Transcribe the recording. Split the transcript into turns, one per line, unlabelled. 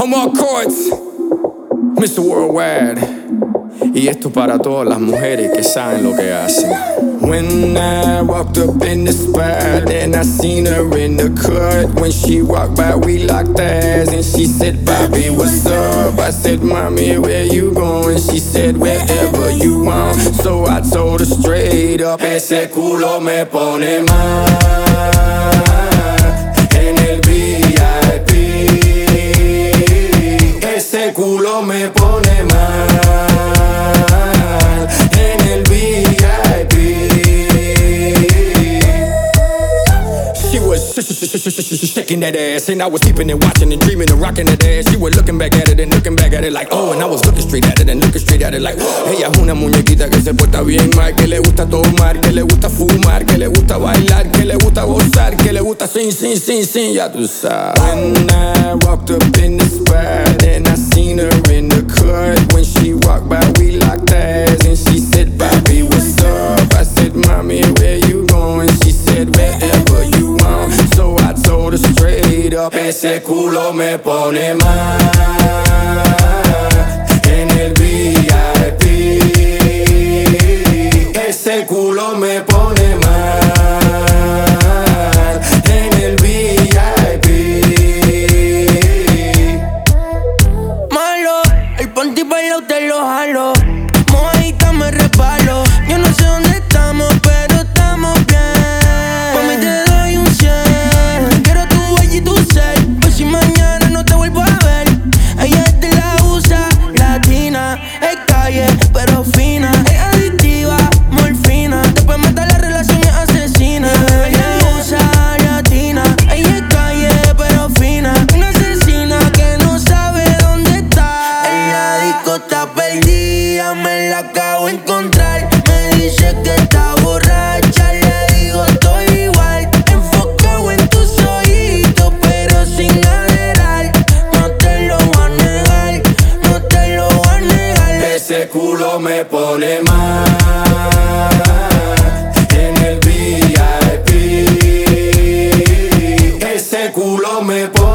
Omar Courts, Mr. Worldwide. Y esto para todas las mujeres que saben lo que hacen. When I walked up in the spot and I seen her in the cut. When she walked by we locked eyes and she said, Bobby, what's up? I said, mommy, where you going? She said, wherever you want. So I told her straight up, ese culo me pone mal en el VIP. Ese culo me pone mal en el VIP. She was shaking that ass, and I was peeping and watching and dreaming and rocking that ass. She was looking back at it and looking back at it like, oh, and I was looking straight at it and looking straight at it like, ella es una muñequita que se porta bien mal, que le gusta tomar, que le gusta fumar, que le gusta bailar, que le gusta gozar, que le gusta sin, ya tú sabes. When I walked up in the spot and I seen her in the cut. When she walked by we locked eyes and she said, Bobby, what's up? I said, mommy, where you going? She said, wherever you want. So I told her straight up, ese culo me pone mal en el VIP. Ese culo me pone mal en el VIP.
Malo, el ponte bailao te lo jalo. Mojadita me resbalo. Yo no sé dónde estamos, pero estamos bien. Mami, te doy un 100. Quiero tu huella y tu cel. Pues si mañana no te vuelvo a ver. Ella es de la USA, latina. Es calle, pero fina. Es adictiva, morfina. Después mata la relación, es asesina. Ella es USA, latina. Ella es calle, pero fina. Una asesina que no sabe dónde está. En la disco está perdida, me la acabo de encontrar. Me dice que está borracha, le digo estoy igual. Enfocado en tus ojitos, pero sin alegrar. No te lo voy a negar, no te lo voy a negar.
Ese culo me pone mal en el VIP. Ese culo me pone